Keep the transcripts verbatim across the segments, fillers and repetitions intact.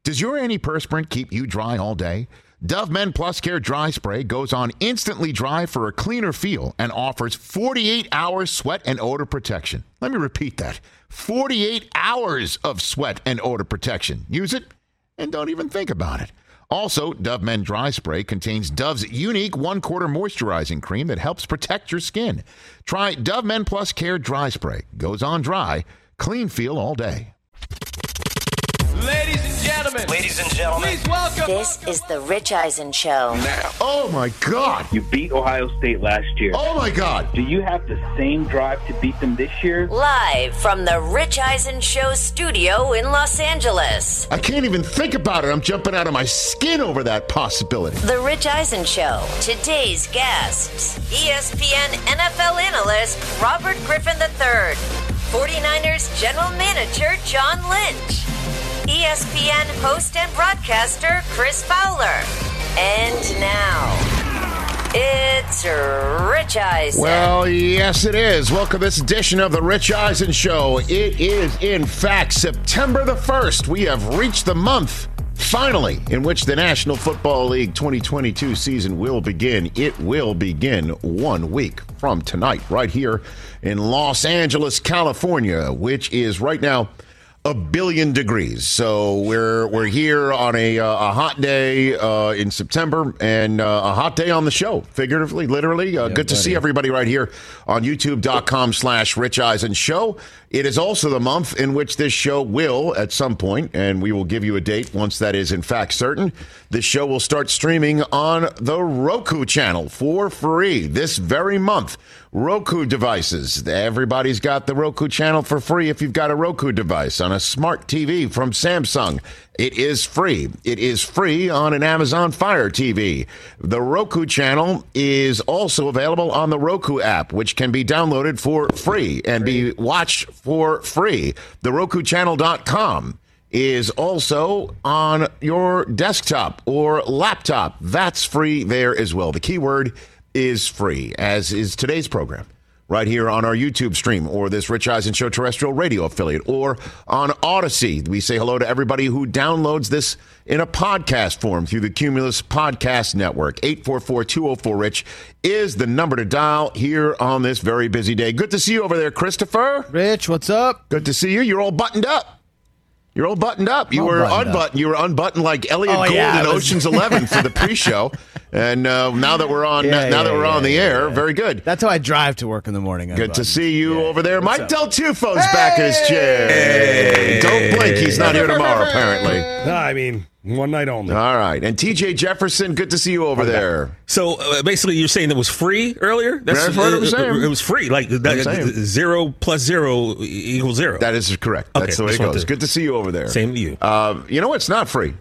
Does your antiperspirant keep you dry all day? Dove Men Plus Care Dry Spray goes on instantly dry for a cleaner feel and offers forty-eight hours sweat and odor protection. Let me repeat that. forty-eight hours of sweat and odor protection. Use it and don't even think about it. Also, Dove Men Dry Spray contains Dove's unique one-quarter moisturizing cream that helps protect your skin. Try Dove Men Plus Care Dry Spray. Goes on dry, clean feel all day. Ladies and gentlemen. Ladies and gentlemen. Please welcome. This is the Rich Eisen Show. Now. Oh, my God. You beat Ohio State last year. Oh, my God. Do you have the same drive to beat them this year? Live from the Rich Eisen Show studio in Los Angeles. I can't even think about it. I'm jumping out of my skin over that possibility. The Rich Eisen Show. Today's guests. E S P N N F L analyst Robert Griffin the third. forty-niners general manager John Lynch. E S P N host and broadcaster Chris Fowler. And now, it's Rich Eisen. Well, yes, it is. Welcome to this edition of the Rich Eisen Show. It is, in fact, September the first. We have reached the month, finally, in which the National Football League twenty twenty-two season will begin. It will begin one week from tonight, right here in Los Angeles, California, which is right now a billion degrees. So we're we're here on a uh, a hot day uh, in September and uh, a hot day on the show, figuratively, literally. Uh, yeah, good to buddy. see everybody right here on YouTube.com slash Rich Eisen Show. It is also the month in which this show will, at some point, and we will give you a date once that is in fact certain, this show will start streaming on the Roku channel for free this very month. Roku devices. Everybody's got the Roku channel for free if you've got a Roku device on a smart T V from Samsung. It is free. It is free on an Amazon Fire T V. The Roku channel is also available on the Roku app, which can be downloaded for free and be watched for free. The Roku Channel dot com is also on your desktop or laptop. That's free there as well. The keyword is free, as is today's program, right here on our YouTube stream or this Rich Eisen Show terrestrial radio affiliate or on Odyssey. We say hello to everybody who downloads this in a podcast form through the Cumulus Podcast Network. eight four four, two oh four, RICH is the number to dial here on this very busy day. Good to see you over there, Christopher. Rich, what's up? Good to see you. You're all buttoned up. You're all buttoned up. You All were buttoned unbuttoned. up. You were unbuttoned like Elliot Oh, Gould yeah, in I was- Ocean's Eleven for the pre-show. And uh, now that we're on, Yeah, now yeah, that we're yeah, on the yeah, air, yeah. very good. That's how I drive to work in the morning. Good to unbuttoned. see you Yeah. over there. What's Mike up? Del Tufo's back in his chair. Hey. Don't blink. He's not here tomorrow, apparently. No, I mean, one night only. All right. And T J Jefferson, good to see you over there. So uh, basically, you're saying it was free earlier? That's That's what I'm uh, saying. It was free. Like I'm that, saying. zero plus zero equals zero. That is correct. Okay, That's the way it just wanted goes. to- Good to see you over there. Same to you. Uh, you know what's not free?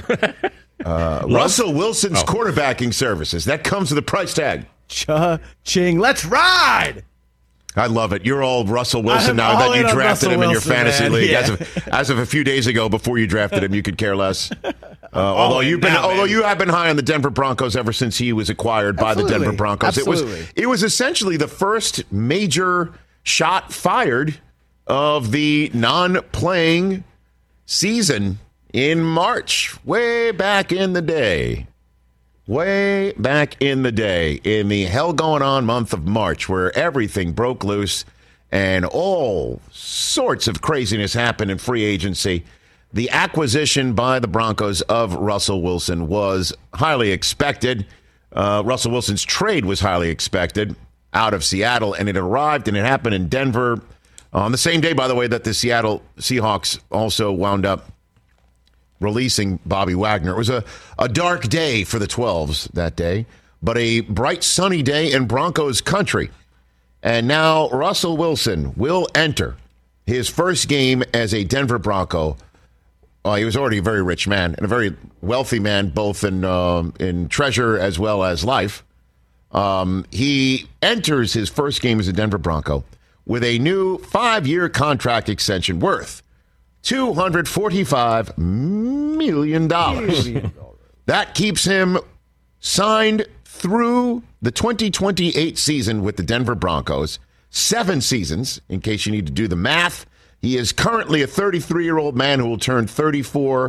Uh, Russell Wilson's Oh. quarterbacking services. That comes with a price tag. Cha-ching. Let's ride. I love it. You're all Russell Wilson I'm now all that you in on drafted Russell him in your Wilson, fantasy man. league. Yeah. As of as of a few days ago, before you drafted him, you could care less. Uh, although in you've been, now, although man. you have been high on the Denver Broncos ever since he was acquired by the Absolutely. Denver Broncos. Absolutely. It was it was essentially the first major shot fired of the non-playing season in March, way back in the day. Way back in the day, in the hell going on month of March, where everything broke loose and all sorts of craziness happened in free agency. The acquisition by the Broncos of Russell Wilson was highly expected. Uh, Russell Wilson's trade was highly expected out of Seattle, and it arrived and it happened in Denver on the same day, by the way, that the Seattle Seahawks also wound up releasing Bobby Wagner. It was a, a dark day for the twelves that day, but a bright, sunny day in Broncos country. And now Russell Wilson will enter his first game as a Denver Bronco. Uh, he was already a very rich man and a very wealthy man, both in um, in treasure as well as life. Um, he enters his first game as a Denver Bronco with a new five-year contract extension worth two hundred forty-five million dollars. That keeps him signed through the twenty twenty-eight season with the Denver Broncos. Seven seasons, in case you need to do the math. He is currently a thirty-three-year-old man who will turn thirty-four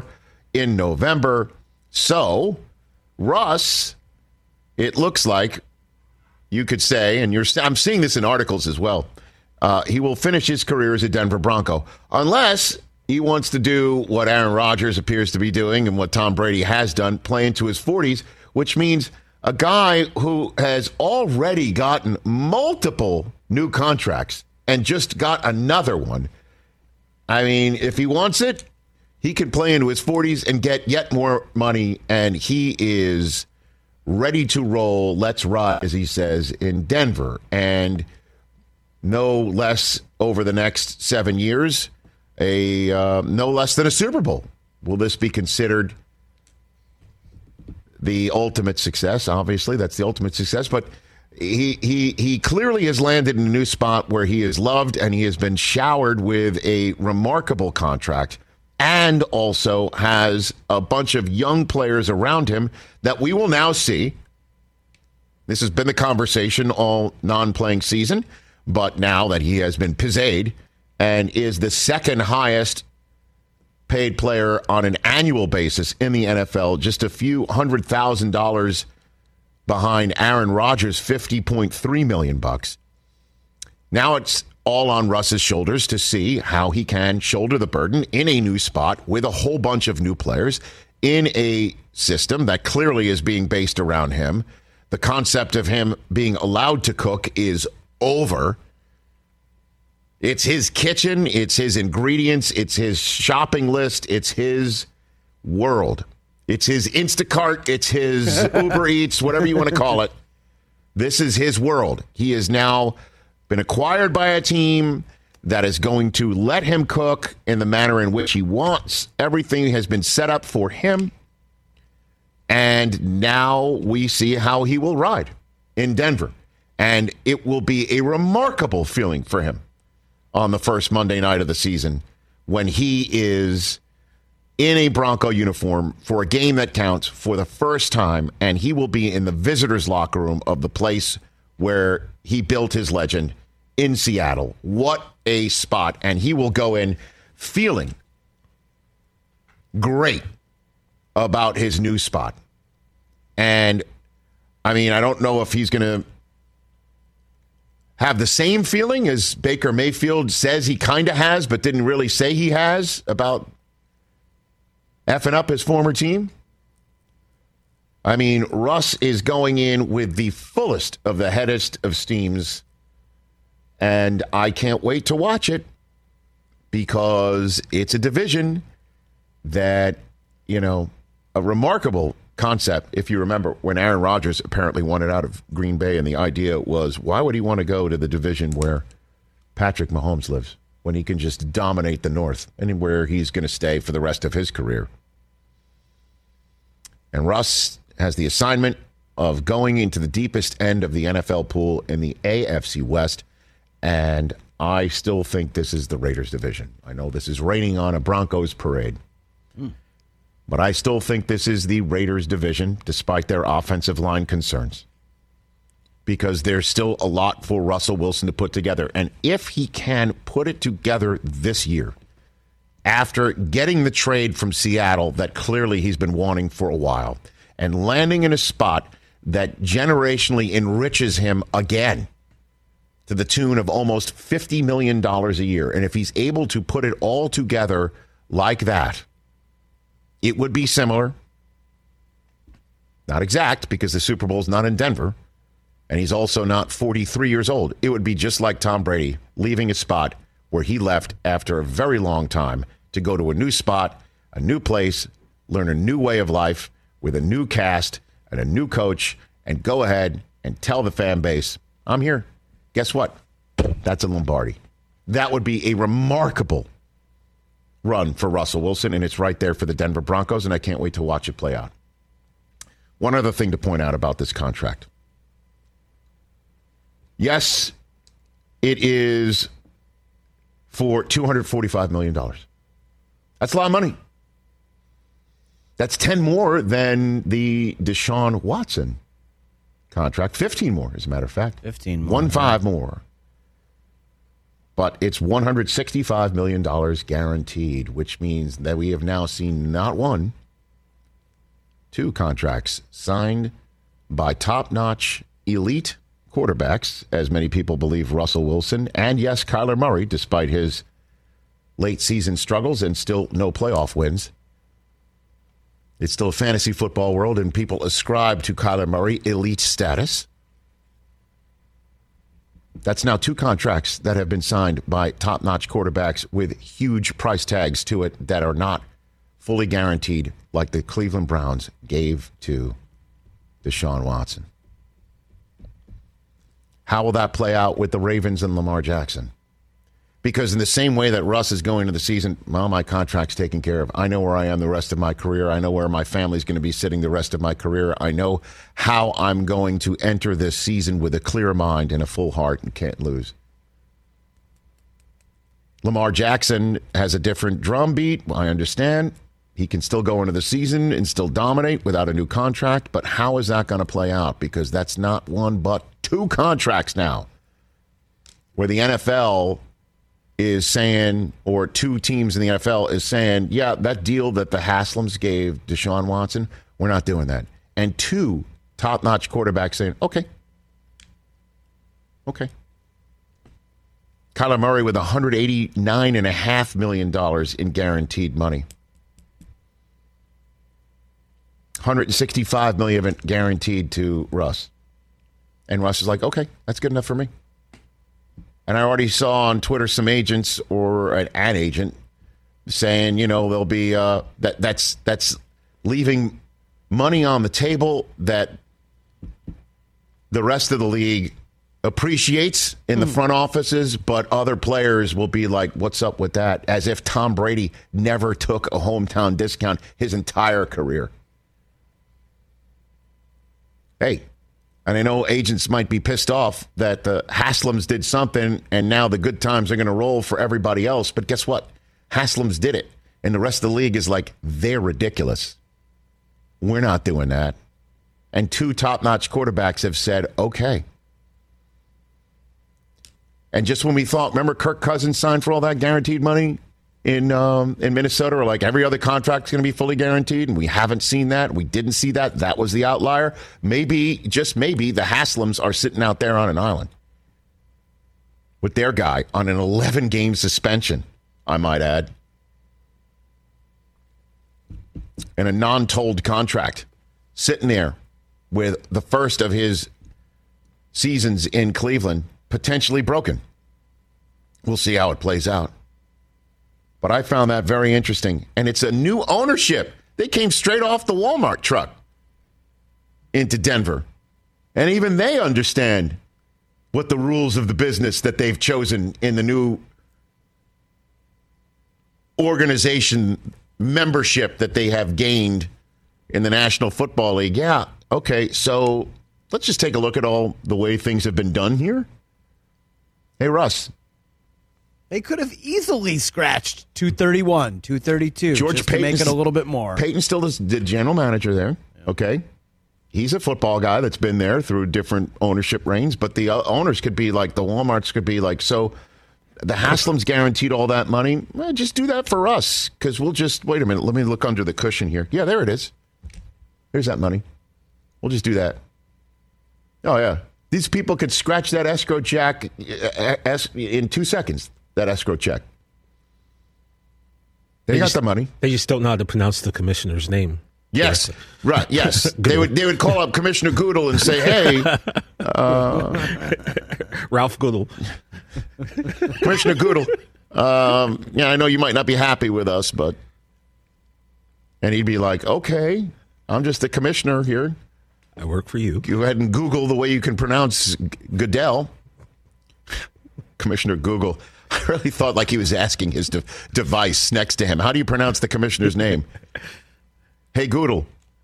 in November. So, Russ, it looks like you could say, and you're, I'm seeing this in articles as well, uh, he will finish his career as a Denver Bronco, unless he wants to do what Aaron Rodgers appears to be doing and what Tom Brady has done, play into his forties, which means a guy who has already gotten multiple new contracts and just got another one. I mean, if he wants it, he could play into his forties and get yet more money, and he is ready to roll. Let's ride, as he says, in Denver. And no less over the next seven years, a uh, no less than a Super Bowl. Will this be considered the ultimate success? Obviously, that's the ultimate success. But he he he clearly has landed in a new spot where he is loved, and he has been showered with a remarkable contract, and also has a bunch of young players around him that we will now see. This has been the conversation all non-playing season, but now that he has been pizzed and is the second highest paid player on an annual basis in the N F L, just a few hundred thousand dollars behind Aaron Rodgers, fifty point three million bucks. Now it's all on Russ's shoulders to see how he can shoulder the burden in a new spot with a whole bunch of new players in a system that clearly is being based around him. The concept of him being allowed to cook is over. It's his kitchen, it's his ingredients, it's his shopping list, it's his world. It's his Instacart, it's his Uber Eats, whatever you want to call it. This is his world. He has now been acquired by a team that is going to let him cook in the manner in which he wants. Everything has been set up for him. And now we see how he will ride in Denver. And it will be a remarkable feeling for him on the first Monday night of the season when he is in a Bronco uniform for a game that counts for the first time, and he will be in the visitors' locker room of the place where he built his legend in Seattle. What a spot. And he will go in feeling great about his new spot. And, I mean, I don't know if he's going to have the same feeling as Baker Mayfield says he kind of has, but didn't really say he has about effing up his former team. I mean, Russ is going in with the fullest of the headest of steams, and I can't wait to watch it because it's a division that, you know, a remarkable concept. If you remember when Aaron Rodgers apparently wanted out of Green Bay, and the idea was, why would he want to go to the division where Patrick Mahomes lives when he can just dominate the North and where he's going to stay for the rest of his career? And Russ has the assignment of going into the deepest end of the N F L pool in the A F C West, and I still think this is the Raiders division. I know this is raining on a Broncos parade. Mm. But I still think this is the Raiders division, despite their offensive line concerns. Because there's still a lot for Russell Wilson to put together. And if he can put it together this year, after getting the trade from Seattle that clearly he's been wanting for a while, and landing in a spot that generationally enriches him again to the tune of almost fifty million dollars a year. And if he's able to put it all together like that, it would be similar. Not exact, because the Super Bowl is not in Denver, and he's also not forty-three years old. It would be just like Tom Brady leaving a spot where he left after a very long time to go to a new spot, a new place, learn a new way of life with a new cast and a new coach, and go ahead and tell the fan base, I'm here. Guess what? That's a Lombardi. That would be a remarkable run for Russell Wilson, and it's right there for the Denver Broncos, and I can't wait to watch it play out. One other thing to point out about this contract. Yes, it is for two hundred forty-five million dollars. That's a lot of money. That's ten more than the Deshaun Watson contract. fifteen more, as a matter of fact. fifteen more. One five more. but it's one hundred sixty-five million dollars guaranteed, which means that we have now seen not one, two contracts signed by top-notch elite quarterbacks, as many people believe Russell Wilson, and yes, Kyler Murray, despite his late season struggles and still no playoff wins. It's still a fantasy football world, and people ascribe to Kyler Murray elite status. That's now two contracts that have been signed by top-notch quarterbacks with huge price tags to it that are not fully guaranteed, like the Cleveland Browns gave to Deshaun Watson. How will that play out with the Ravens and Lamar Jackson? Because in the same way that Russ is going into the season, well, my contract's taken care of. I know where I am the rest of my career. I know where my family's going to be sitting the rest of my career. I know how I'm going to enter this season with a clear mind and a full heart and can't lose. Lamar Jackson has a different drum beat. I understand. He can still go into the season and still dominate without a new contract. But how is that going to play out? Because that's not one but two contracts now where the N F L is saying, or two teams in the N F L is saying, yeah, that deal that the Haslams gave Deshaun Watson, we're not doing that. And two top-notch quarterbacks saying, okay. Okay. Kyler Murray with one hundred eighty-nine point five million dollars in guaranteed money. one hundred sixty-five million dollars of it guaranteed to Russ. And Russ is like, okay, that's good enough for me. And I already saw on Twitter some agents or an ad agent saying, you know, there'll be uh, that that's that's leaving money on the table that the rest of the league appreciates in the front offices, but other players will be like, what's up with that? As if Tom Brady never took a hometown discount his entire career. Hey. And I know agents might be pissed off that the Haslams did something and now the good times are going to roll for everybody else. But guess what? Haslams did it. And the rest of the league is like, they're ridiculous. We're not doing that. And two top-notch quarterbacks have said, okay. And just when we thought, remember Kirk Cousins signed for all that guaranteed money in um, in Minnesota, or like every other contract is going to be fully guaranteed, and we haven't seen that. We didn't see that. That was the outlier. Maybe, just maybe, the Haslams are sitting out there on an island with their guy on an eleven-game suspension, I might add, and a non-told contract, sitting there with the first of his seasons in Cleveland potentially broken. We'll see how it plays out. But I found that very interesting. And it's a new ownership. They came straight off the Walmart truck into Denver. And even they understand what the rules of the business that they've chosen in the new organization membership that they have gained in the National Football League. Yeah, okay, so let's just take a look at all the way things have been done here. Hey, Russ. They could have easily scratched two thirty-one, two thirty-two, George just to make it a little bit more. Peyton still is the general manager there, okay? He's a football guy that's been there through different ownership reigns, but the owners could be like, the Walmarts could be like, so the Haslams guaranteed all that money? Well, just do that for us, because we'll just, wait a minute, let me look under the cushion here. Yeah, there it is. Here's that money. We'll just do that. Oh, yeah. These people could scratch that escrow check in two seconds. That escrow check. They, they got just, the money. They just don't know how to pronounce the commissioner's name. Yes, right. Yes, they would. They would call up Commissioner Goodell and say, "Hey, uh, Ralph Goodell, Commissioner Goodell. Um, yeah, I know you might not be happy with us, but," and he'd be like, "Okay, I'm just the commissioner here. I work for you. Go ahead and Google the way you can pronounce Goodell." Commissioner Google. I really thought like he was asking his de- device next to him. How do you pronounce the commissioner's name? Hey, Goodle.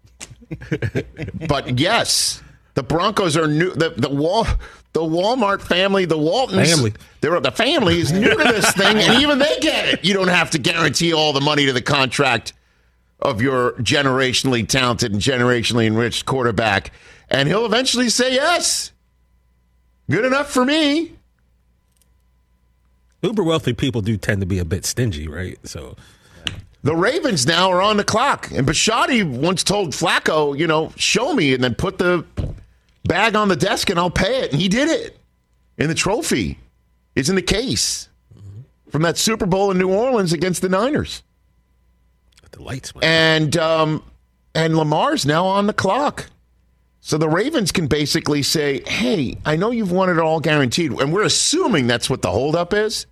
But yes, the Broncos are new. The the Wal, the Walmart family, the Waltons, family. They're the family is new to this thing, and even they get it. You don't have to guarantee all the money to the contract of your generationally talented and generationally enriched quarterback, and he'll eventually say yes. Good enough for me. Uber wealthy people do tend to be a bit stingy, right? So the Ravens now are on the clock. And Bisciotti once told Flacco, you know, show me and then put the bag on the desk and I'll pay it. And he did it. And the trophy is in the case from that Super Bowl in New Orleans against the Niners. The lights went. And, um, and Lamar's now on the clock. So the Ravens can basically say, hey, I know you've won it all guaranteed. And we're assuming that's what the holdup is.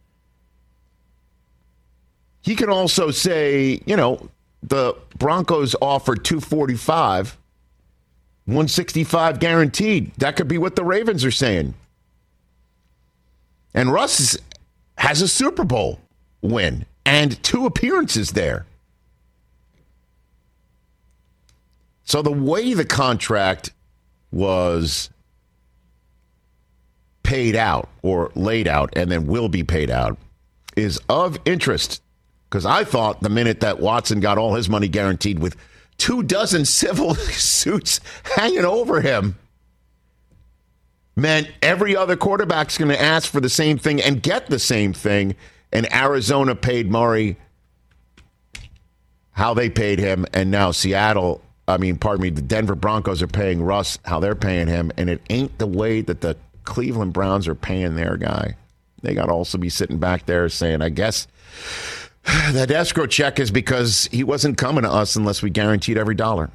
He can also say, you know, the Broncos offered two forty-five, one sixty-five guaranteed. That could be what the Ravens are saying. And Russ has a Super Bowl win and two appearances there. So the way the contract was paid out or laid out and then will be paid out is of interest. Because I thought the minute that Watson got all his money guaranteed with two dozen civil suits hanging over him meant every other quarterback's going to ask for the same thing and get the same thing. And Arizona paid Murray how they paid him. And now Seattle, I mean, pardon me, the Denver Broncos are paying Russ how they're paying him. And it ain't the way that the Cleveland Browns are paying their guy. They got to also be sitting back there saying, I guess that escrow check is because he wasn't coming to us unless we guaranteed every dollar.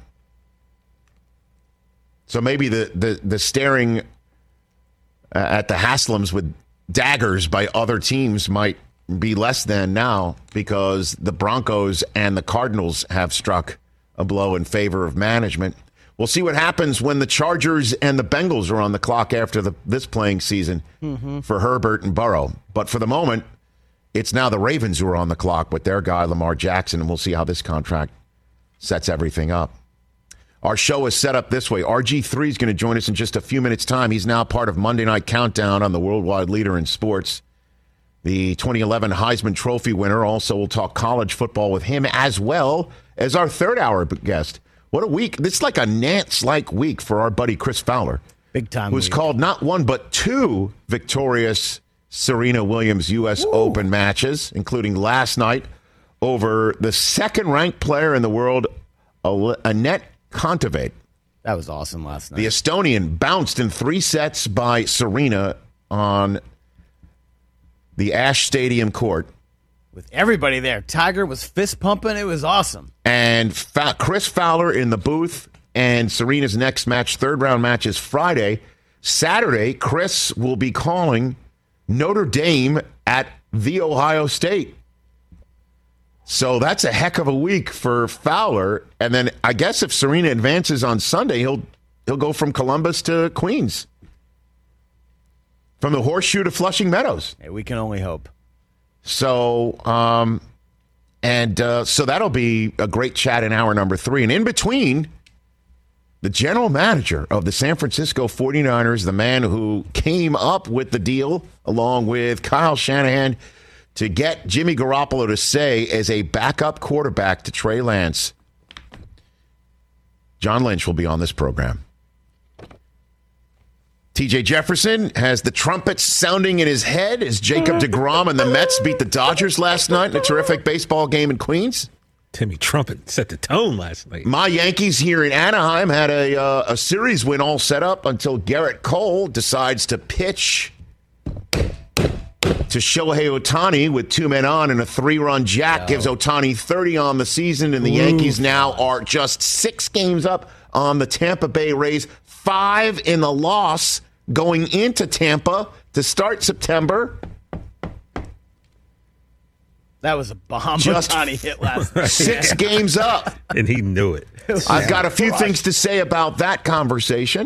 So maybe the, the, the staring uh, at the Haslams with daggers by other teams might be less than now because the Broncos and the Cardinals have struck a blow in favor of management. We'll see what happens when the Chargers and the Bengals are on the clock after the, this playing season mm-hmm. for Herbert and Burrow. But for the moment, it's now the Ravens who are on the clock with their guy, Lamar Jackson, and we'll see how this contract sets everything up. Our show is set up this way. R G three is going to join us in just a few minutes' time. He's now part of Monday Night Countdown on the worldwide leader in sports. The twenty eleven Heisman Trophy winner. Also, we'll talk college football with him as well as our third hour guest. What a week. This is like a Nance-like week for our buddy Chris Fowler. Big time Who's week. called not one but two victorious Serena Williams U S Ooh. Open matches, including last night over the second-ranked player in the world, Anett Kontaveit. That was awesome last night. The Estonian bounced in three sets by Serena on the Ash Stadium court. With everybody there. Tiger was fist pumping. It was awesome. And Fa- Chris Fowler in the booth, and Serena's next match, third-round match, is Friday. Saturday, Chris will be calling Notre Dame at The Ohio State. So that's a heck of a week for Fowler. And then I guess if Serena advances on Sunday, he'll he'll go from Columbus to Queens. From the Horseshoe to Flushing Meadows. Hey, we can only hope. So, um, and uh, so that'll be a great chat in hour number three. And in between, the general manager of the San Francisco forty-niners, the man who came up with the deal along with Kyle Shanahan to get Jimmy Garoppolo to say as a backup quarterback to Trey Lance. John Lynch will be on this program. T J Jefferson has the trumpets sounding in his head as Jacob deGrom and the Mets beat the Dodgers last night in a terrific baseball game in Queens. Timmy Trumpet set the tone last night. My Yankees here in Anaheim had a uh, a series win all set up until Garrett Cole decides to pitch to Shohei Ohtani with two men on, and a three-run jack no. gives Ohtani thirty on the season, and the Ooh. Yankees now are just six games up on the Tampa Bay Rays, five in the loss going into Tampa to start September. That was a bomb Ohtani hit last night. Six games up. And he knew it. I've got a few things to say about that conversation.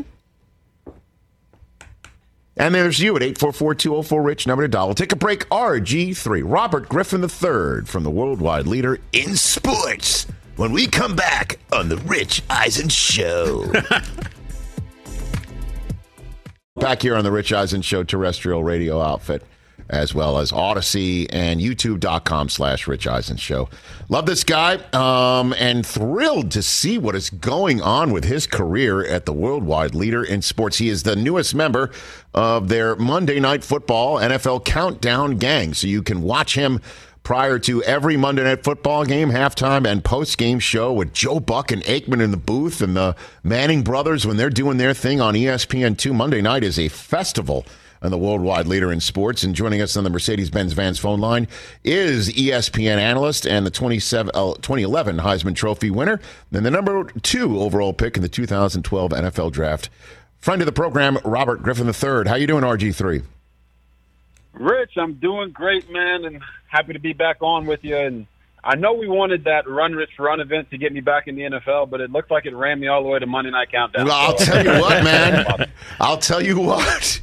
And there's you at eight four four, two oh four, RICH, number to dial. We'll take a break. R G three, Robert Griffin the third from the worldwide leader in sports. When we come back on the Rich Eisen Show. Back here on the Rich Eisen Show terrestrial radio outfit. as well as Odyssey and YouTube.com slash Rich Eisen Show. Love this guy, um, and thrilled to see what is going on with his career at the worldwide leader in sports. He is the newest member of their Monday Night Football N F L Countdown gang, so you can watch him prior to every Monday Night Football game, halftime, and post-game show with Joe Buck and Aikman in the booth and the Manning brothers when they're doing their thing on E S P N two. Monday night is a festival and the worldwide leader in sports. And joining us on the Mercedes-Benz Vans phone line is E S P N analyst and the twenty-seven, uh, twenty eleven Heisman Trophy winner, and the number two overall pick in the two thousand twelve N F L Draft. Friend of the program, Robert Griffin the third. How you doing, R G three? Rich, I'm doing great, man, and happy to be back on with you. And I know we wanted that Run Rich Run event to get me back in the N F L, but it looks like it ran me all the way to Monday Night Countdown. Well, I'll tell you what, man. I'll tell you what.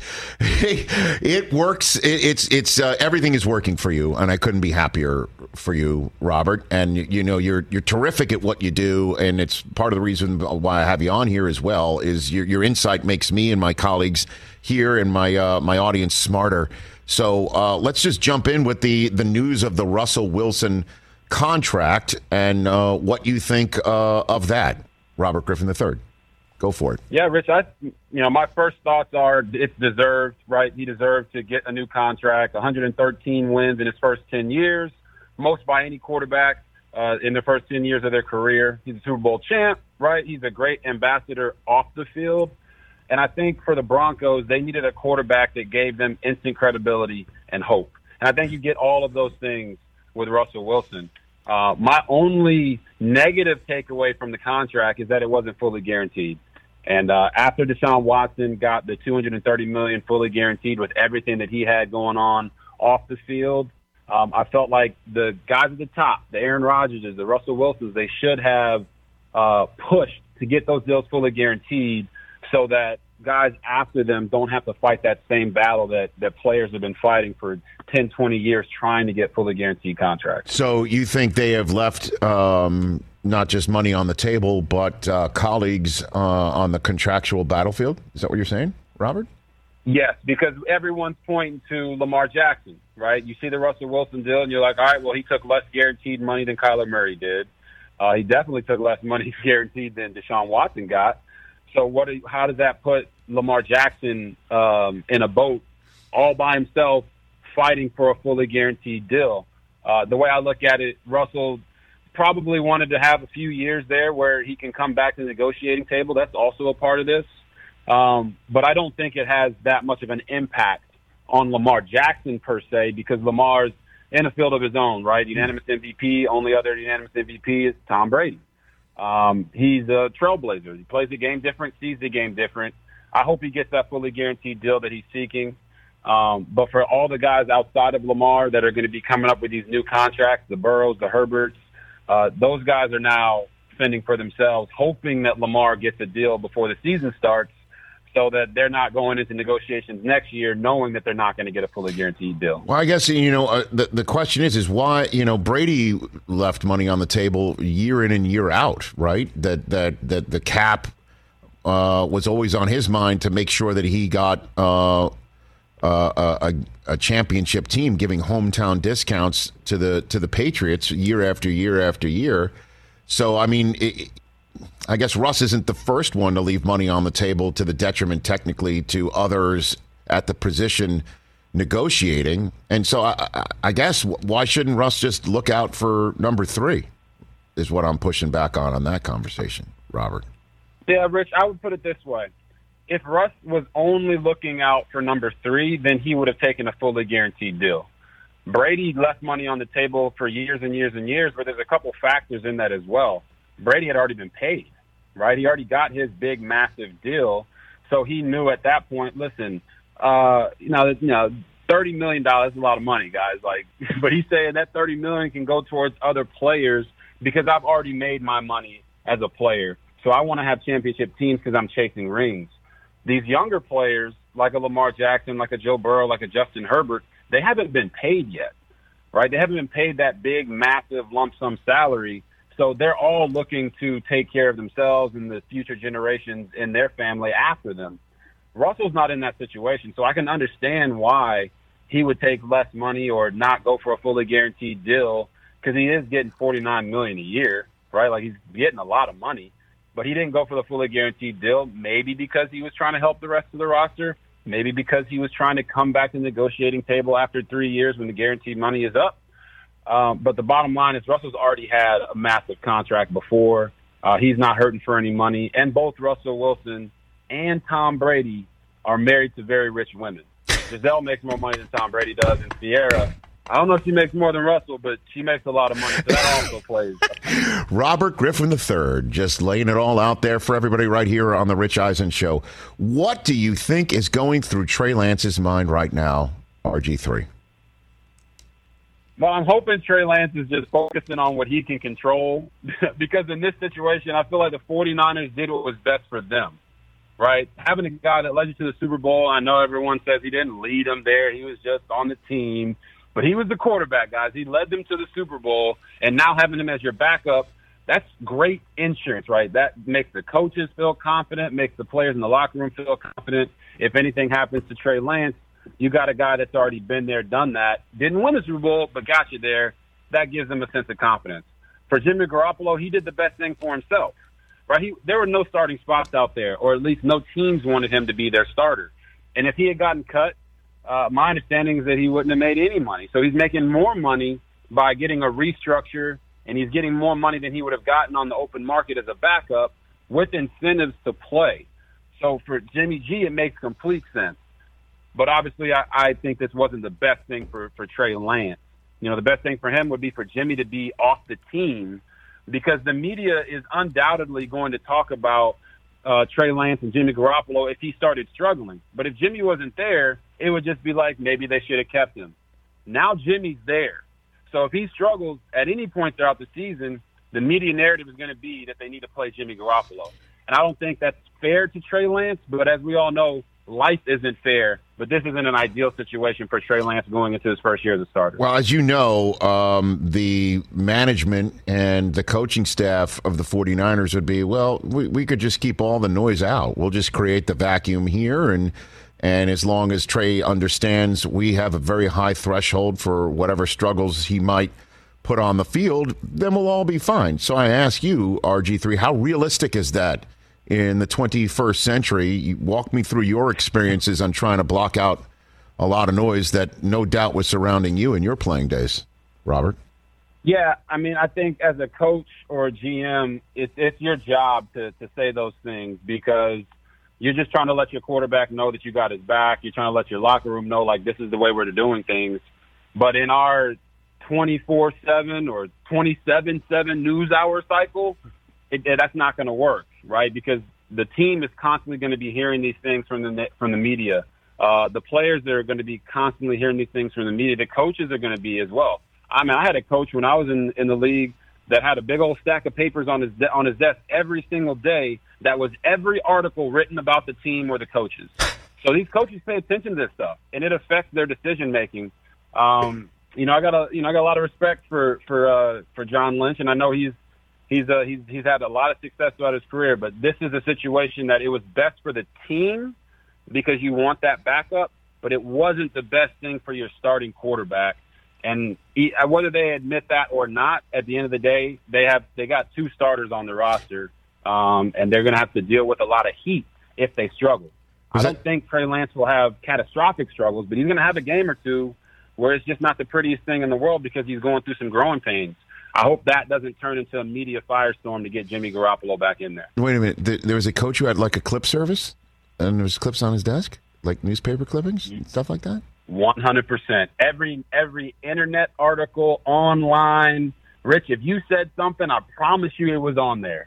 It works. It, it's it's uh, everything is working for you, and I couldn't be happier for you, Robert. And you know you're you're terrific at what you do, and it's part of the reason why I have you on here as well. Is your your insight makes me and my colleagues here and my uh, my audience smarter. So uh, let's just jump in with the the news of the Russell Wilson contract and uh, what you think uh, of that, Robert Griffin the third. Go for it. Yeah, Rich, I, you know, my first thoughts are it's deserved, right? He deserved to get a new contract, one hundred thirteen wins in his first ten years, most by any quarterback uh, in the first ten years of their career. He's a Super Bowl champ, right? He's a great ambassador off the field. And I think for the Broncos, they needed a quarterback that gave them instant credibility and hope. And I think you get all of those things with Russell Wilson. Uh, my only negative takeaway from the contract is that it wasn't fully guaranteed. And uh, after Deshaun Watson got the two hundred thirty million dollars fully guaranteed with everything that he had going on off the field, um, I felt like the guys at the top, the Aaron Rodgers, the Russell Wilsons, they should have uh, pushed to get those deals fully guaranteed so that guys after them don't have to fight that same battle that, that players have been fighting for ten, twenty years trying to get fully guaranteed contracts. So you think they have left um, not just money on the table, but uh, colleagues uh, on the contractual battlefield? Is that what you're saying, Robert? Yes, because everyone's pointing to Lamar Jackson, right? You see the Russell Wilson deal, and you're like, all right, well, he took less guaranteed money than Kyler Murray did. Uh, he definitely took less money guaranteed than Deshaun Watson got. So what? Do you, how does that put Lamar Jackson um, in a boat all by himself fighting for a fully guaranteed deal? Uh, the way I look at it, Russell probably wanted to have a few years there where he can come back to the negotiating table. That's also a part of this. Um, but I don't think it has that much of an impact on Lamar Jackson per se because Lamar's in a field of his own, right? Unanimous M V P. Only other unanimous M V P is Tom Brady. Um, he's a trailblazer. He plays the game different, sees the game different. I hope he gets that fully guaranteed deal that he's seeking. Um, but for all the guys outside of Lamar that are going to be coming up with these new contracts, the Burrows, the Herberts, uh, those guys are now fending for themselves, hoping that Lamar gets a deal before the season starts so that they're not going into negotiations next year knowing that they're not going to get a fully guaranteed deal. Well, I guess, you know, uh, the, the question is, is why, you know, Brady left money on the table year in and year out, right? That, that, that the cap uh, was always on his mind to make sure that he got uh, uh, a, a championship team, giving hometown discounts to the, to the Patriots year after year after year. So, I mean, it, I guess Russ isn't the first one to leave money on the table to the detriment, technically, to others at the position negotiating. And so I, I, I guess why shouldn't Russ just look out for number three is what I'm pushing back on on that conversation, Robert. Yeah, Rich, I would put it this way. If Russ was only looking out for number three, then he would have taken a fully guaranteed deal. Brady left money on the table for years and years and years, but there's a couple factors in that as well. Brady had already been paid, right? He already got his big, massive deal. So he knew at that point, listen, uh, you know, you know, thirty million dollars is a lot of money, guys. Like, but he's saying that thirty million dollars can go towards other players because I've already made my money as a player. So I want to have championship teams because I'm chasing rings. These younger players, like a Lamar Jackson, like a Joe Burrow, like a Justin Herbert, they haven't been paid yet, right? They haven't been paid that big, massive lump sum salary. So they're all looking to take care of themselves and the future generations in their family after them. Russell's not in that situation, so I can understand why he would take less money or not go for a fully guaranteed deal because he is getting forty-nine million dollars a year, right? Like he's getting a lot of money, but he didn't go for the fully guaranteed deal, maybe because he was trying to help the rest of the roster, maybe because he was trying to come back to the negotiating table after three years when the guaranteed money is up. Um, but the bottom line is Russell's already had a massive contract before. Uh, he's not hurting for any money. And both Russell Wilson and Tom Brady are married to very rich women. Giselle makes more money than Tom Brady does, and Sierra, I don't know if she makes more than Russell, but she makes a lot of money, so that also plays. Robert Griffin the third, just laying it all out there for everybody right here on the Rich Eisen Show. What do you think is going through Trey Lance's mind right now, R G three? Well, I'm hoping Trey Lance is just focusing on what he can control because in this situation, I feel like the 49ers did what was best for them, right? Having a guy that led you to the Super Bowl, I know everyone says he didn't lead them there. He was just on the team. But he was the quarterback, guys. He led them to the Super Bowl, and now having him as your backup, that's great insurance, right? That makes the coaches feel confident, makes the players in the locker room feel confident. If anything happens to Trey Lance, you got a guy that's already been there, done that. Didn't win the Super Bowl, but got you there. That gives them a sense of confidence. For Jimmy Garoppolo, he did the best thing for himself, right? He, there were no starting spots out there, or at least no teams wanted him to be their starter. And if he had gotten cut, uh, my understanding is that he wouldn't have made any money. So he's making more money by getting a restructure, and he's getting more money than he would have gotten on the open market as a backup with incentives to play. So for Jimmy G, it makes complete sense. But obviously, I, I think this wasn't the best thing for, for Trey Lance. You know, the best thing for him would be for Jimmy to be off the team because the media is undoubtedly going to talk about uh, Trey Lance and Jimmy Garoppolo if he started struggling. But if Jimmy wasn't there, it would just be like maybe they should have kept him. Now Jimmy's there. So if he struggles at any point throughout the season, the media narrative is going to be that they need to play Jimmy Garoppolo. And I don't think that's fair to Trey Lance, but as we all know, life isn't fair, but this isn't an ideal situation for Trey Lance going into his first year as a starter. Well, as you know, um, the management and the coaching staff of the 49ers would be, well, we, we could just keep all the noise out. We'll just create the vacuum here, and and as long as Trey understands we have a very high threshold for whatever struggles he might put on the field, then we'll all be fine. So I ask you, R G three, how realistic is that? In the twenty-first century, you walk me through your experiences on trying to block out a lot of noise that no doubt was surrounding you in your playing days, Robert. Yeah, I mean, I think as a coach or a G M, it's it's your job to, to say those things because you're just trying to let your quarterback know that you got his back. You're trying to let your locker room know, like, this is the way we're doing things. But in our twenty-four seven or twenty-seven seven news hour cycle, it, it, that's not going to work. Right, because the team is constantly going to be hearing these things from the from the media. Uh, the players are going to be constantly hearing these things from the media. The coaches are going to be as well. I mean, I had a coach when I was in, in the league that had a big old stack of papers on his de- on his desk every single day. That was every article written about the team or the coaches. So these coaches pay attention to this stuff, and it affects their decision making. Um, you know, I got a you know I got a lot of respect for for uh, for John Lynch, and I know he's. He's, uh, he's he's had a lot of success throughout his career, but this is a situation that it was best for the team because you want that backup, but it wasn't the best thing for your starting quarterback. And he, whether they admit that or not, at the end of the day, they have they got two starters on the roster, um, and they're going to have to deal with a lot of heat if they struggle. I don't think Trey Lance will have catastrophic struggles, but he's going to have a game or two where it's just not the prettiest thing in the world because he's going through some growing pains. I hope that doesn't turn into a media firestorm to get Jimmy Garoppolo back in there. Wait a minute. There was a coach who had like a clip service, and there was clips on his desk, like newspaper clippings and stuff like that? one hundred percent. Every every internet article, online. Rich, if you said something, I promise you it was on there.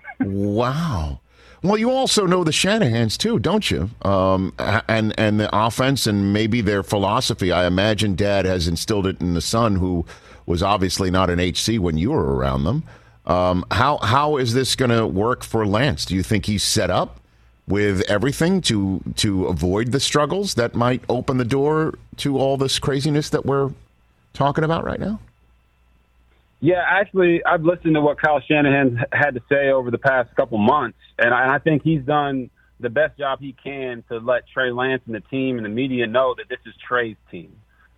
Wow. Well, you also know the Shanahans, too, don't you? Um, and, and the offense and maybe their philosophy. I imagine Dad has instilled it in the son who – was obviously not an H C when you were around them. Um, how how is this going to work for Lance? Do you think he's set up with everything to to avoid the struggles that might open the door to all this craziness that we're talking about right now? Yeah, actually, I've listened to what Kyle Shanahan had to say over the past couple months, and I, and I think he's done the best job he can to let Trey Lance and the team and the media know that this is Trey's team.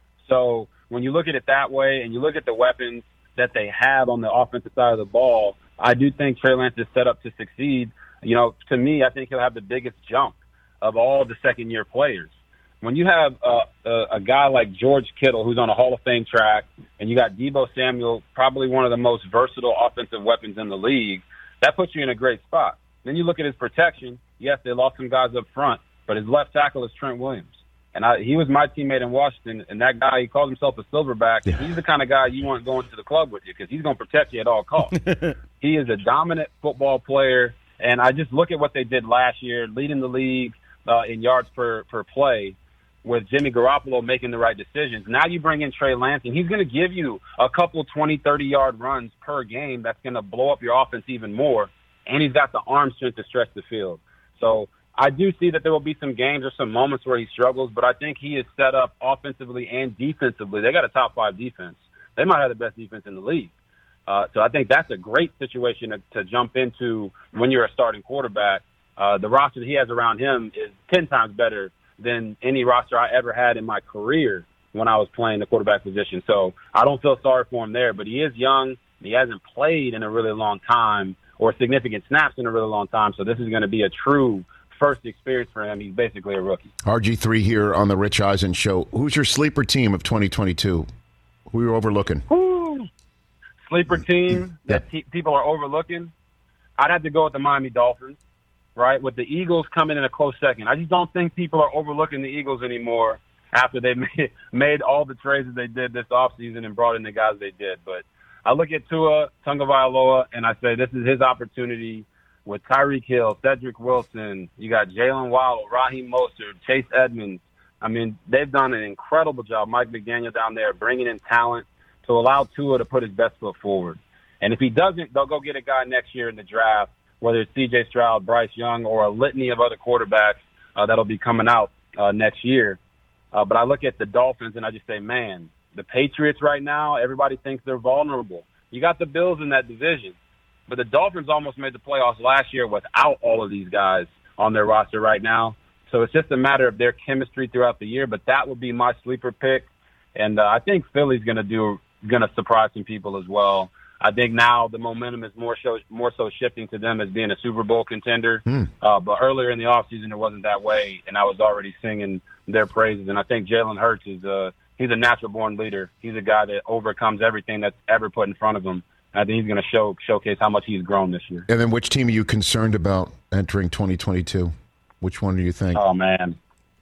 So when you look at it that way and you look at the weapons that they have on the offensive side of the ball, I do think Trey Lance is set up to succeed. You know, to me, I think he'll have the biggest jump of all the second-year players. When you have a, a, a guy like George Kittle, who's on a Hall of Fame track, and you got Deebo Samuel, probably one of the most versatile offensive weapons in the league, that puts you in a great spot. Then you look at his protection. Yes, they lost some guys up front, but his left tackle is Trent Williams. And I, he was my teammate in Washington, and that guy, he calls himself a silverback. Yeah. He's the kind of guy you want going to the club with you because he's going to protect you at all costs. He is a dominant football player, and I just look at what they did last year, leading the league uh, in yards per, per play with Jimmy Garoppolo making the right decisions. Now you bring in Trey Lance, and he's going to give you a couple twenty, thirty-yard runs per game that's going to blow up your offense even more, and he's got the arm strength to stretch the field. So I do see that there will be some games or some moments where he struggles, but I think he is set up offensively and defensively. They got a top five defense. They might have the best defense in the league. Uh, so I think that's a great situation to, to jump into when you're a starting quarterback. Uh, the roster that he has around him is ten times better than any roster I ever had in my career when I was playing the quarterback position. So I don't feel sorry for him there, but he is young. He hasn't played in a really long time or significant snaps in a really long time. So this is going to be a true first experience for him. He's basically a rookie. R G three here on the Rich Eisen Show. Who's your sleeper team of twenty twenty-two? Who are you overlooking? Ooh. Sleeper team yeah. that te- people are overlooking? I'd have to go with the Miami Dolphins, right? With the Eagles coming in a close second. I just don't think people are overlooking the Eagles anymore after they made, made all the trades that they did this offseason and brought in the guys they did. But I look at Tua Tagovailoa, and I say this is his opportunity with Tyreek Hill, Cedric Wilson. You got Jalen Waddle, Raheem Mostert, Chase Edmonds. I mean, they've done an incredible job, Mike McDaniel down there, bringing in talent to allow Tua to put his best foot forward. And if he doesn't, they'll go get a guy next year in the draft, whether it's C J Stroud, Bryce Young, or a litany of other quarterbacks uh, that'll be coming out uh, next year. Uh, but I look at the Dolphins, and I just say, man, the Patriots right now, everybody thinks they're vulnerable. You got the Bills in that division. But the Dolphins almost made the playoffs last year without all of these guys on their roster right now. So it's just a matter of their chemistry throughout the year. But that would be my sleeper pick. And uh, I think Philly's going to do going to surprise some people as well. I think now the momentum is more so, more so shifting to them as being a Super Bowl contender. Mm. Uh, but earlier in the offseason, it wasn't that way, and I was already singing their praises. And I think Jalen Hurts is a, he's a natural-born leader. He's a guy that overcomes everything that's ever put in front of him. I think he's going to show showcase how much he's grown this year. And then which team are you concerned about entering twenty twenty-two? Which one do you think? Oh, man.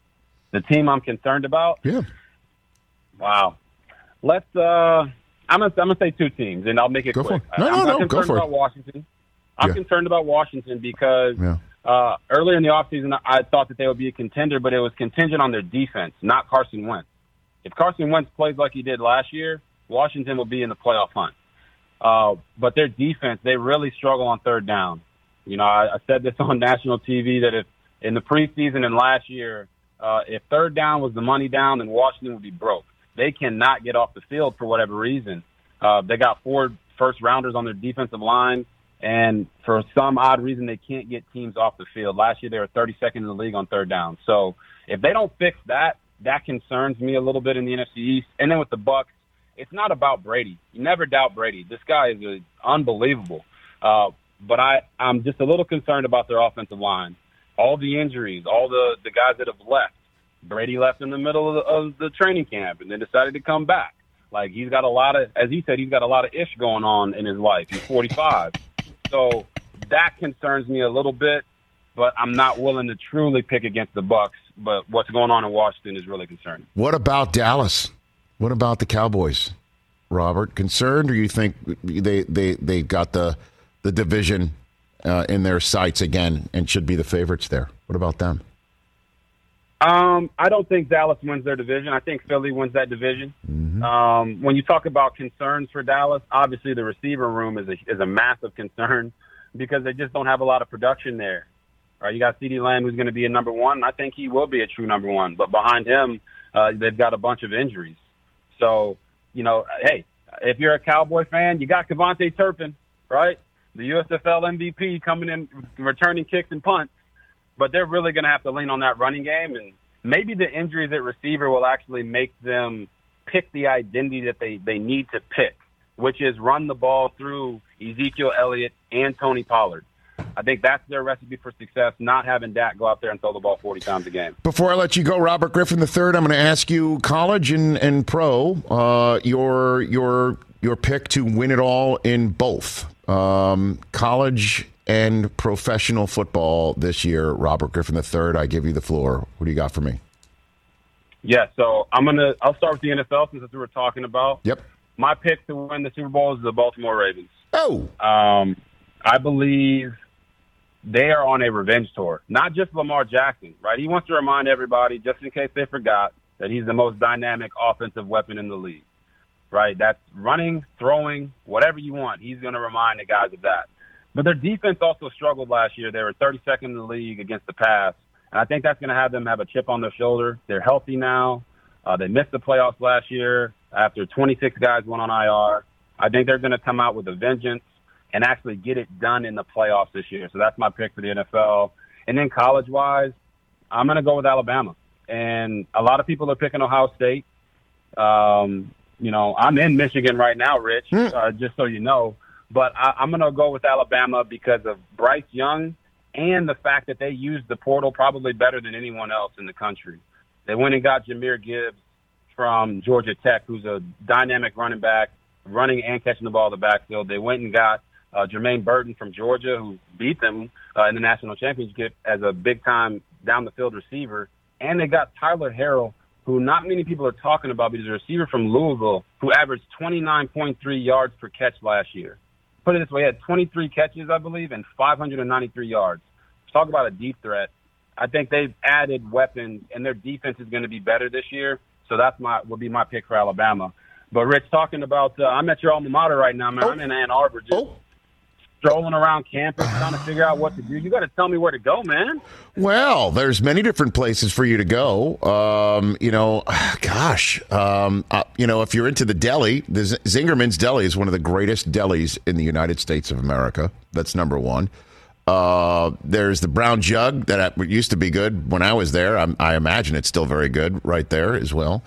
The team I'm concerned about? Yeah. Wow. Let's uh, – I'm going I'm to say two teams, and I'll make it go quick. For it. No, I'm no, no. Go for about it. Washington. I'm yeah. concerned about Washington because yeah. uh, earlier in the offseason, I thought that they would be a contender, but it was contingent on their defense, not Carson Wentz. If Carson Wentz plays like he did last year, Washington will be in the playoff hunt. Uh, but their defense, they really struggle on third down. You know, I, I said this on national T V that if in the preseason and last year, uh, if third down was the money down, then Washington would be broke. They cannot get off the field for whatever reason. Uh, they got four first-rounders on their defensive line, and for some odd reason, they can't get teams off the field. Last year, they were thirty-second in the league on third down. So if they don't fix that, that concerns me a little bit in the N F C East. And then with the Bucs, it's not about Brady. You never doubt Brady. This guy is uh, unbelievable. Uh, but I, I'm just a little concerned about their offensive line. All the injuries, all the, the guys that have left. Brady left in the middle of the, of the training camp and then decided to come back. Like, he's got a lot of, as he said, he's got a lot of ish going on in his life. He's forty-five. So that concerns me a little bit, but I'm not willing to truly pick against the Bucs. But what's going on in Washington is really concerning. What about Dallas? What about the Cowboys, Robert? Concerned, or you think they they they got the the division uh, in their sights again and should be the favorites there? What about them? Um, I don't think Dallas wins their division. I think Philly wins that division. Mm-hmm. Um, when you talk about concerns for Dallas, obviously the receiver room is a is a massive concern because they just don't have a lot of production there. Right? You got CeeDee Lamb, who's going to be a number one. I think he will be a true number one, but behind him, uh, they've got a bunch of injuries. So, you know, hey, if you're a Cowboy fan, you got Kevontae Turpin, right? The U S F L M V P coming in, returning kicks and punts. but they're really going to have to lean on that running game, and maybe the injuries at receiver will actually make them pick the identity that they, they need to pick, which is run the ball through Ezekiel Elliott and Tony Pollard. I think that's their recipe for success, not having Dak go out there and throw the ball forty times a game. Before I let you go, Robert Griffin the third, I'm going to ask you, college and, and pro, uh, your your your pick to win it all in both um, college and professional football this year. Robert Griffin the third, I give you the floor. What do you got for me? Yeah, so I'm gonna. I'll start with the N F L since that's what we're talking about. Yep. My pick to win the Super Bowl is the Baltimore Ravens. Oh. Um, I believe they are on a revenge tour. Not just Lamar Jackson, right? He wants to remind everybody, just in case they forgot, that he's the most dynamic offensive weapon in the league, right? That's running, throwing, whatever you want. He's going to remind the guys of that. But their defense also struggled last year. They were thirty-second in the league against the pass, and I think that's going to have them have a chip on their shoulder. They're healthy now. Uh, they missed the playoffs last year after twenty-six guys went on I R. I think they're going to come out with a vengeance and actually get it done in the playoffs this year. So that's my pick for the N F L. And then college-wise, I'm going to go with Alabama. And a lot of people are picking Ohio State. Um, you know, I'm in Michigan right now, Rich, uh, just so you know. But I, I'm going to go with Alabama because of Bryce Young and the fact that they used the portal probably better than anyone else in the country. They went and got Jahmyr Gibbs from Georgia Tech, who's a dynamic running back, running and catching the ball in the backfield. They went and got uh, Jermaine Burton from Georgia, who beat them uh, in the national championship as a big-time down-the-field receiver. And they got Tyler Harrell, who not many people are talking about, but he's a receiver from Louisville who averaged twenty-nine point three yards per catch last year. Put it this way, he had twenty-three catches, I believe, and five hundred ninety-three yards. Talk about a deep threat. I think they've added weapons, and their defense is going to be better this year. So that's my will be my pick for Alabama. But, Rich, talking about uh, – I'm at your alma mater right now, man. Oh. I'm in Ann Arbor just oh. strolling around campus trying to figure out what to do. You got to tell me where to go, man. Well, there's many different places for you to go. Um, you know, gosh, um, uh, you know, if you're into the deli, the Z- Zingerman's Deli is one of the greatest delis in the United States of America. That's number one. Uh, there's the Brown Jug that used to be good when I was there. I, I imagine it's still very good right there as well.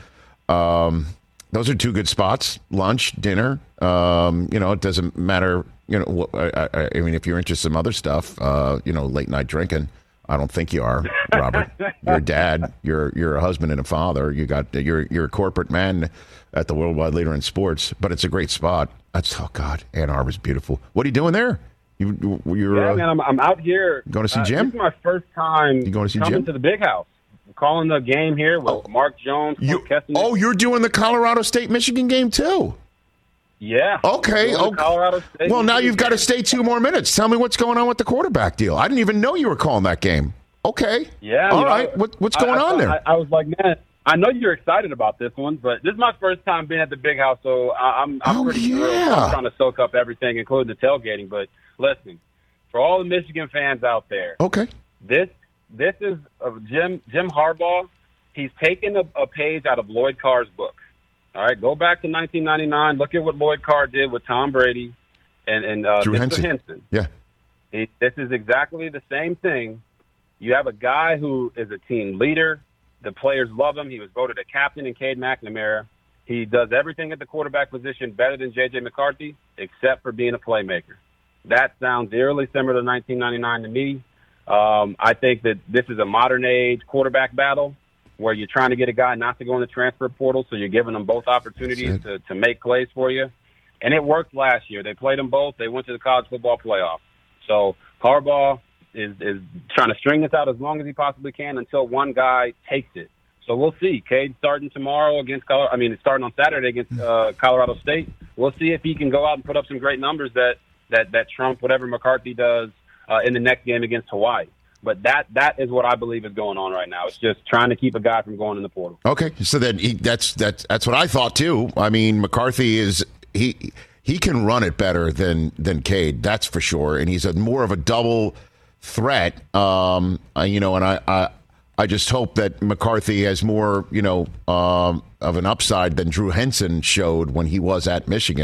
Um, those are two good spots. Lunch, dinner. Um, you know, it doesn't matter. You know, I, I, I mean, if you're into some other stuff, uh, you know, late night drinking. I don't think you are, Robert. You're a dad. You're you're a husband and a father. You got you're you're a corporate man at the worldwide leader in sports. But it's a great spot. That's oh God, Ann Arbor's beautiful. What are you doing there? You, you're, yeah, uh, man, I'm, I'm out here. Going to see uh, Jim? This is my first time you going to see coming Jim? to the Big House. I'm calling the game here with oh. Mark Jones. You, oh, you're doing the Colorado State-Michigan game, too? Yeah. Okay. okay. Colorado State. Well, now you've got to stay two more minutes. Tell me what's going on with the quarterback deal. I didn't even know you were calling that game. Okay. Yeah. All you know, right. What, what's going I, on I, there? I, I was like, man, I know you're excited about this one, but this is my first time being at the Big House, so I, I'm, I'm oh, pretty yeah. thrilled. I'm trying to soak up everything, including the tailgating. But listen, for all the Michigan fans out there, okay, this this is uh, Jim Jim Harbaugh. He's taken a, a page out of Lloyd Carr's book. All right, go back to nineteen ninety-nine. Look at what Lloyd Carr did with Tom Brady and, and uh, Drew Mister Henson. Henson. Yeah, he, this is exactly the same thing. You have a guy who is a team leader. The players love him. He was voted a captain in Cade McNamara. He does everything at the quarterback position better than J J McCarthy, except for being a playmaker. That sounds eerily similar to nineteen ninety-nine to me. Um, I think that this is a modern-age quarterback battle where you're trying to get a guy not to go in the transfer portal, so you're giving them both opportunities to, to make plays for you. And it worked last year. They played them both. They went to the college football playoff. So Harbaugh is, is trying to string this out as long as he possibly can until one guy takes it. So we'll see. Cade's starting tomorrow against Colorado. I mean, it's starting on Saturday against uh, Colorado State. We'll see if he can go out and put up some great numbers that that, that trump whatever McCarthy does uh, in the next game against Hawaii. But that that is what I believe is going on right now. It's just trying to keep a guy from going in the portal. Okay, so then he, that's that's that's what I thought too. I mean, McCarthy is he he can run it better than than Cade, that's for sure, and he's a more of a double threat. Um, you know, and I, I I just hope that McCarthy has more, you know, um, of an upside than Drew Henson showed when he was at Michigan.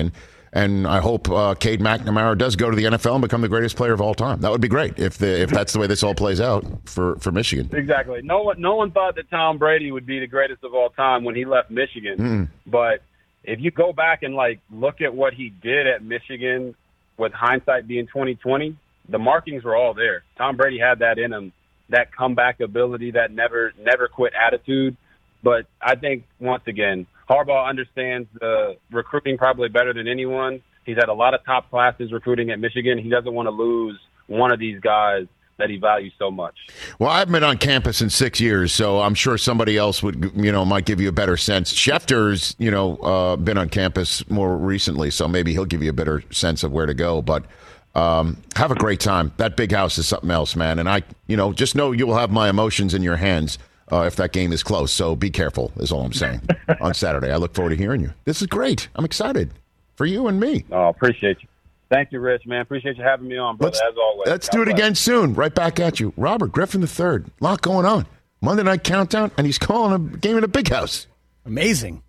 And I hope uh, Cade McNamara does go to the N F L and become the greatest player of all time. That would be great if the if that's the way this all plays out for, for Michigan. Exactly. No one no one thought that Tom Brady would be the greatest of all time when he left Michigan. Mm. But if you go back and like look at what he did at Michigan, with hindsight being twenty twenty, the markings were all there. Tom Brady had that in him, that comeback ability, that never never quit attitude. But I think once again, Harbaugh understands the recruiting probably better than anyone. He's had a lot of top classes recruiting at Michigan. He doesn't want to lose one of these guys that he values so much. Well, I haven't been on campus in six years, so I'm sure somebody else would, you know, might give you a better sense. Schefter's, you know, uh, been on campus more recently, so maybe he'll give you a better sense of where to go. But um, have a great time. That big house is something else, man. And I, you know, just know you will have my emotions in your hands uh, if that game is close. So be careful, is all I'm saying. On Saturday, I look forward to hearing you. This is great. I'm excited for you and me. Oh, appreciate you. Thank you, Rich, man. Appreciate you having me on, brother, let's, as always. Let's God do it bless. again soon. Right back at you. Robert Griffin the third. A lot going on. Monday Night Countdown, and he's calling a game in a big house. Amazing.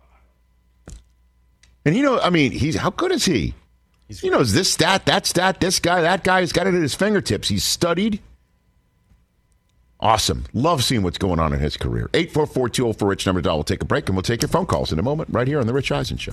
And, you know, I mean, he's how good is he? He's he knows this stat, that stat, this guy, that guy. He's got it at his fingertips. He's studied. Awesome. Love seeing what's going on in his career. eight four four, two oh four, RICH number dial. We'll take a break, and we'll take your phone calls in a moment right here on The Rich Eisen Show.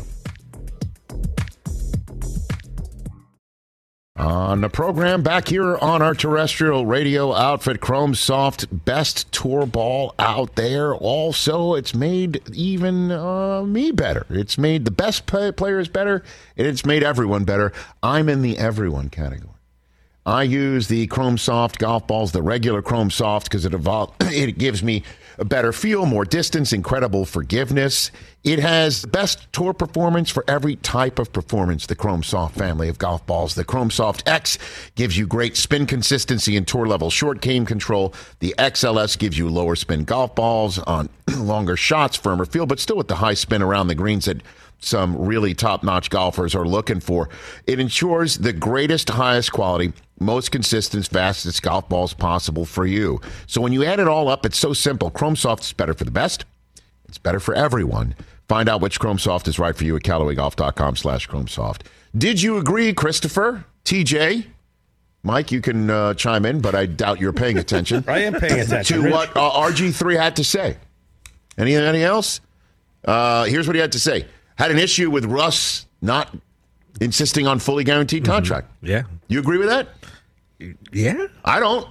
On the program, back here on our terrestrial radio outfit, Chrome Soft, best tour ball out there. Also, it's made even uh, me better. It's made the best play- players better, and it's made everyone better. I'm in the everyone category. I use the Chrome Soft golf balls, the regular Chrome Soft, because it evol- it gives me a better feel, more distance, incredible forgiveness. It has the best tour performance for every type of performance, the Chrome Soft family of golf balls. The Chrome Soft X gives you great spin consistency and tour-level short game control. The X L S gives you lower spin golf balls on longer shots, firmer feel, but still with the high spin around the greens that some really top-notch golfers are looking for. It ensures the greatest, highest quality, most consistent, fastest golf balls possible for you. So when you add it all up, it's so simple. Chrome Soft is better for the best. It's better for everyone. Find out which Chrome Soft is right for you at Callaway Golf dot com slash Chrome Soft. Did you agree, Christopher? T J? Mike, you can uh, chime in, but I doubt you're paying attention. I am paying attention. To Rich. what uh, R G three had to say. Anything, anything else? Uh, here's what he had to say. Had an issue with Russ not insisting on fully guaranteed contract. Mm-hmm. Yeah. You agree with that? Yeah. I don't.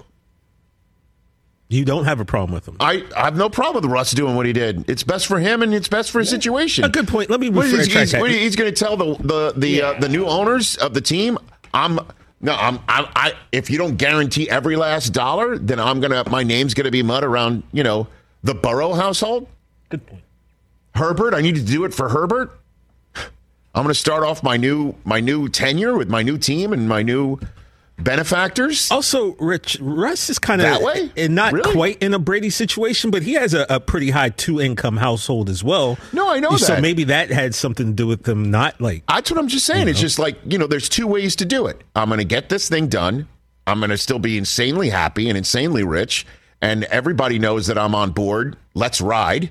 You don't have a problem with him. I, I have no problem with Russ doing what he did. It's best for him, and it's best for his situation. A good point. Let me What, he's, rephrase he's, that. what, he's going to tell the the the, Yeah. uh, the new owners of the team, I'm no, I'm I, I if you don't guarantee every last dollar, then I'm gonna my name's gonna be mud around you know the Burrow household. Good point. Herbert, I need to do it for Herbert. I'm going to start off my new my new tenure with my new team and my new benefactors. Also, Rich, Russ is kind of That way? and not Really? quite in a Brady situation, but he has a, a pretty high two income household as well. No, I know so that. maybe that had something to do with them not like. That's what I'm just saying. You It's know. just like, you know, there's two ways to do it. I'm going to get this thing done. I'm going to still be insanely happy and insanely rich. And everybody knows that I'm on board. Let's ride.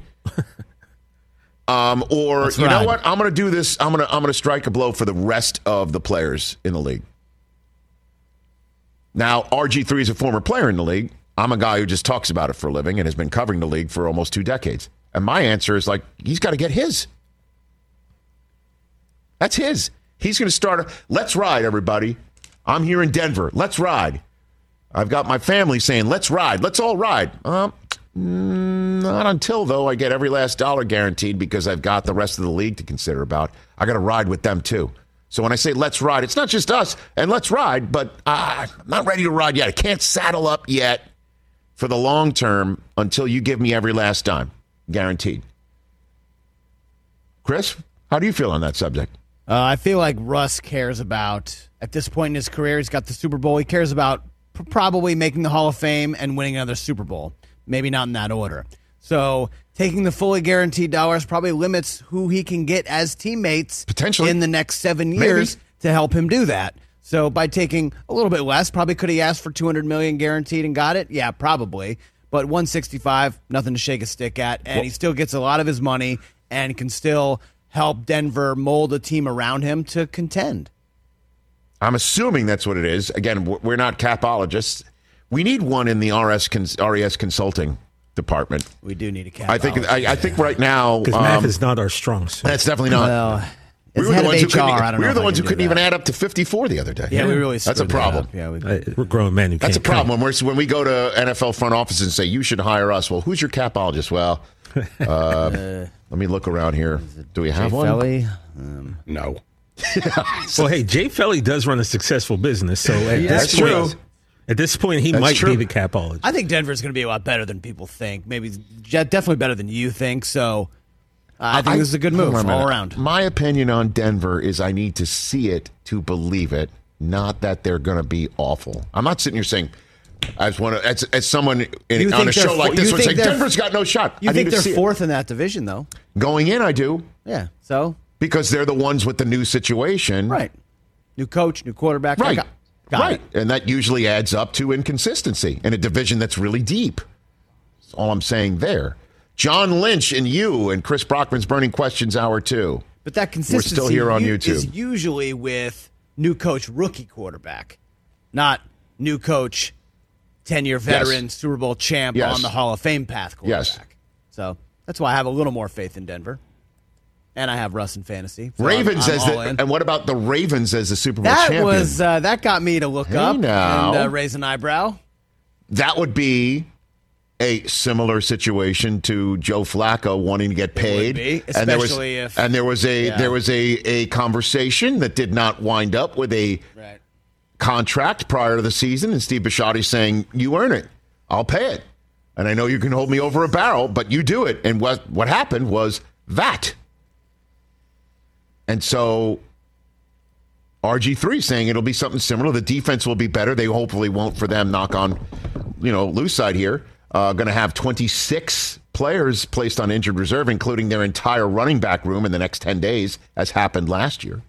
Um, or Let's you know ride. what? I'm going to do this. I'm going to I'm going to strike a blow for the rest of the players in the league. Now, R G three is a former player in the league. I'm a guy who just talks about it for a living and has been covering the league for almost two decades. And my answer is like, he's got to get his. That's his. He's going to start. A, let's ride, everybody. I'm here in Denver. Let's ride. I've got my family saying, let's ride. Let's all ride. Um, Not until, though, I get every last dollar guaranteed because I've got the rest of the league to consider about. I got to ride with them, too. So when I say let's ride, it's not just us and let's ride, but uh, I'm not ready to ride yet. I can't saddle up yet for the long term until you give me every last dime. Guaranteed. Chris, how do you feel on that subject? Uh, I feel like Russ cares about, at this point in his career, he's got the Super Bowl. He cares about p- probably making the Hall of Fame and winning another Super Bowl. Maybe not in that order. So taking the fully guaranteed dollars probably limits who he can get as teammates Potentially. in the next seven years Maybe. to help him do that. So by taking a little bit less, probably could he asked for two hundred million dollars guaranteed and got it? Yeah, probably. But one sixty-five, nothing to shake a stick at, and he still gets a lot of his money and can still help Denver mold a team around him to contend. I'm assuming that's what it is. Again, we're not capologists. We need one in the R S cons- R E S consulting department. We do need a capologist. I think. I, I think right now, because um, math is not our strong suit. That's definitely not. Well, we as were head the of ones who H R, couldn't, I don't we know were if the I ones can who do couldn't even that. add up to fifty-four the other day. Yeah, we really That's a screwed that problem. up. Yeah, we, Uh, we're grown men who That's a can't count. problem. When we're, when we go to N F L front office and say, you should hire us. Well, who's your capologist? Well, uh, let me look around here. Do we have Jay one? Felly? Um, No. Well, hey, Jay Felly does run a successful business, so at Yeah, this that's point, true. at this point, he That's might true. be the capologist. I think Denver's going to be a lot better than people think. Maybe yeah, definitely better than you think. So uh, I think this is a good move hold on a all minute. around. My opinion on Denver is I need to see it to believe it, not that they're going to be awful. I'm not sitting here saying, as one of, as, as someone You in, on think a show they're like fo- this you would say, think they're- Denver's got no shot. You I think need to see they're it. fourth in that division, though? Going in, I do, Yeah. So because they're the ones with the new situation. right, new coach, new quarterback. Right. Got, got right. it. And that usually adds up to inconsistency in a division that's really deep. That's all I'm saying there. John Lynch and you and Chris Brockman's Burning Questions Hour two. But that consistency still here on u- YouTube. is usually with new coach, rookie quarterback, not new coach, ten-year veteran, Yes. Super Bowl champ Yes. on the Hall of Fame path quarterback. Yes. So that's why I have a little more faith in Denver. And I have Russ in fantasy. So Ravens I'm, I'm as all the, in. and what about the Ravens as the Super Bowl That champion? was uh, that got me to look Hey, up now. and uh, raise an eyebrow. That would be a similar situation to Joe Flacco wanting to get paid. be, and there was, especially if- and there was a yeah. there was a, a conversation that did not wind up with a Right. contract prior to the season, and Steve Bisciotti saying, "You earn it, I'll pay it, and I know you can hold me over a barrel, but you do it." And what what happened was that, and so R G three saying it'll be something similar. The defense will be better. They hopefully won't for them. Knock on, you know, loose side here. Uh, going to have twenty-six players placed on injured reserve, including their entire running back room in the next ten days, as happened last year.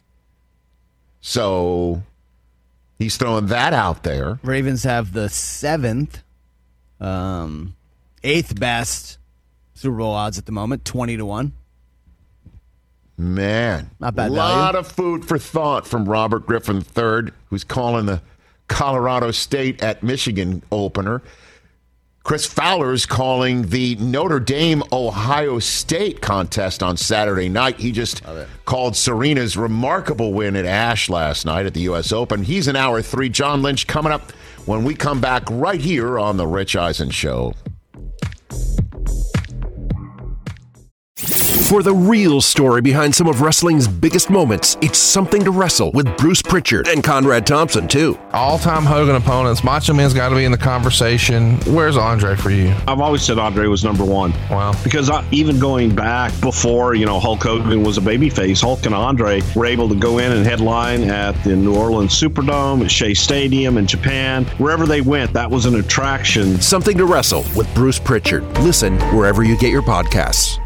So he's throwing that out there. Ravens have the seventh, um, eighth best Super Bowl odds at the moment, twenty to one. Man, Not bad a lot value. of food for thought from Robert Griffin the third, who's calling the Colorado State at Michigan opener. Chris Fowler's calling the Notre Dame-Ohio State contest on Saturday night. He just called Serena's remarkable win at Ashe last night at the U S Open. He's in hour three. John Lynch coming up when we come back right here on The Rich Eisen Show. For the real story behind some of wrestling's biggest moments, it's Something to Wrestle with Bruce Pritchard and Conrad Thompson, too. All-time Hogan opponents. Macho Man's got to be in the conversation. Where's Andre for you? I've always said Andre was number one. Wow. Because I, even going back before, you know, Hulk Hogan was a babyface, Hulk and Andre were able to go in and headline at the New Orleans Superdome, at Shea Stadium in Japan. Wherever they went, that was an attraction. Something to Wrestle with Bruce Pritchard. Listen wherever you get your podcasts.